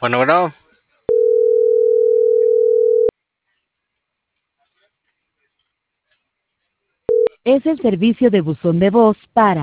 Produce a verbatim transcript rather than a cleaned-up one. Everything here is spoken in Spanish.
Bueno, bueno, Es el servicio de buzón de voz para